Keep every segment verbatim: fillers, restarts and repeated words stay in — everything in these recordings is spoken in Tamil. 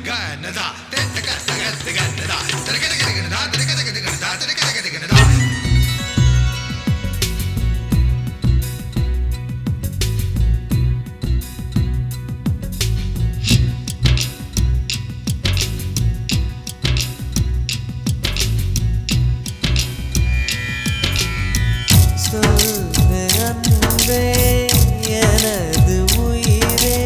எனது உயிரே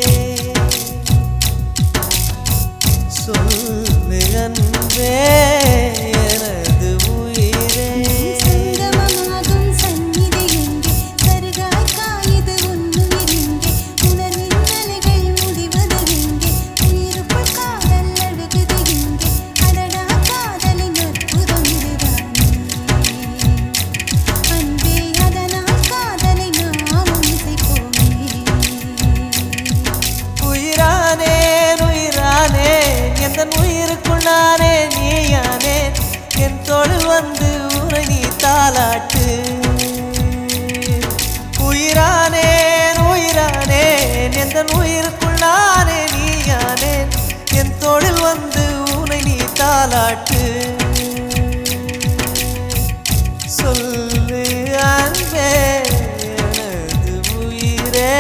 சொல்லு அன்பே எனது உயிரே சங்கமமாகும் சந்நிதி எங்கே சருகாய் காயுது உன்னுயிர் எங்கே உணர்வின் அலைகள் முடிவது எங்கே உயிருக்குள் காதல் அழுகுது எங்கே அடடா காதலின் அற்புதம் இதுதானே அன்பே அதனால் காதலை நாமும் இசைப்போமே உயிரானேன் உயிரானேன் எந்தன் உயிருக்குள் நானே நீயானேன் என் தோளில் வந்து உரை நீ தாலாட்டு உயிரானேன் உயிரானேன் எந்தன் உயிருக்குள் நானே நீயானேன் என் தோளில் வந்து உனை நீ தாலாட்டு சொல்லு அன்பே எனது உயிரே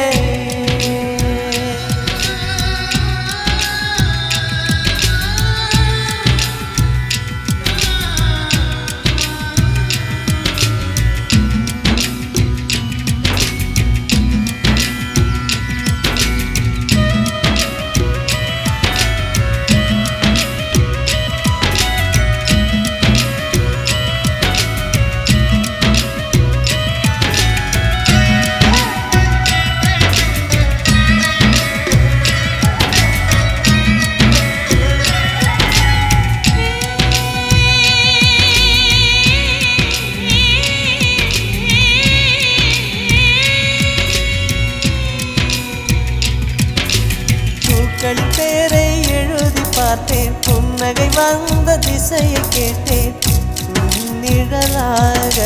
பூக்கள் பேரை எழுதி பார்த்தேன் புன்னகை வந்த திசையை கேட்டேன் நிழலாக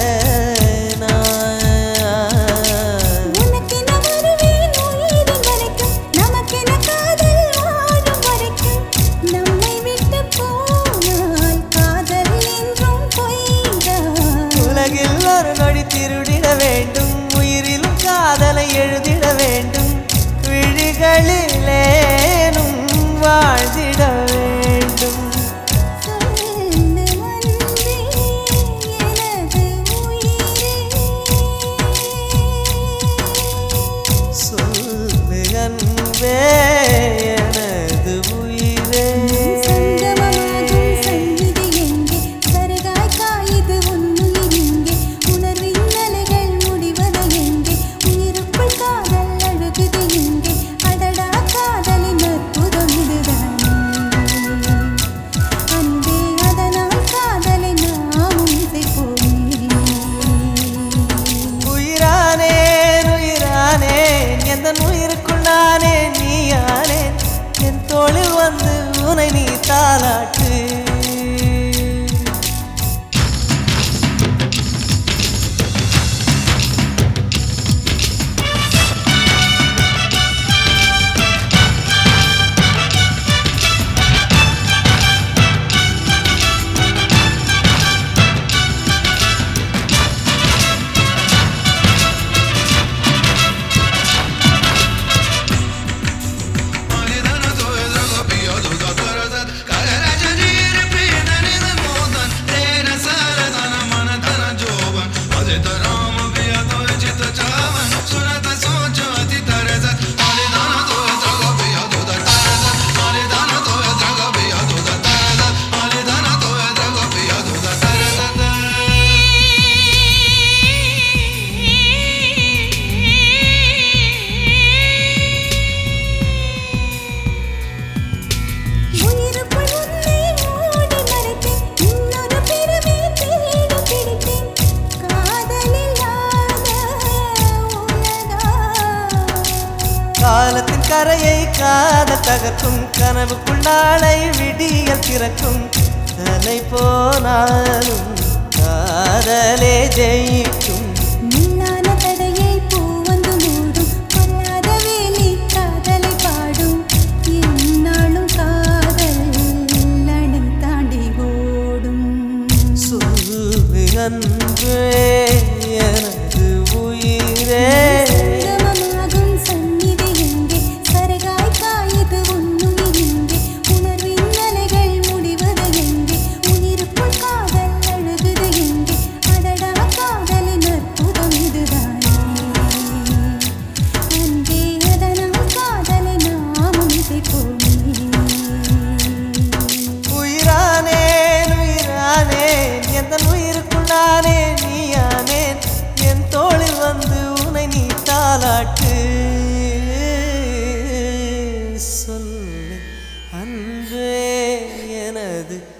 நான் உனக்கென வருவேன் உயிரின் வரைக்கும் நமக்கென காதல் வாழும் வரைக்கும் நம்மை விட்டு போனால் காதல் என்றும் பொய்தான் உலகில் ஒரு நொடி திருடிட வேண்டும் உயிரிலும் காதலை எழுதிட வேண்டும் விழிகளிலேனும் வாழ்ந்திட வேண்டும் சொல்லு அன்பே எனது உயிரே சொல்லு அன்பே எனது உயிரே சங்கமமாகும் சந்நிதி எங்கே சருகாய் காயுது உன்னுயிர் எங்கே உணர்வின் அலைகள் முடிவது எங்கே உயிருக்குள் காதல் அழுகுது எங்கே அடடா காதலின் அற்புதம் இதுதானே அன்பே அதனால் காதலை நாமும் இசைப்போமே உயிரானேன் உயிரானேன் எந்தன் உயிருக்குள் நானே நீயானேன் என் தோளில் வந்து உனை நீ தாலாட்டு உயிருக்குள் உன்னை மூடி மறைத்தேன் இன்னொரு பிறவி தேடி பிடித்தேன் காதலில்லாத உலகா காலத்தின் கரையை காத தகர்க்கும் கனவுக்குள் நாளை விடியல் திறக்கும் தலை போனாலும் காதலே ஜெயிக்கும் முன்னான தடையை பூ வந்து மூடும் பொல்லாத வேலி காதலை பாடும் என்னாலும் கா அன்பே எனது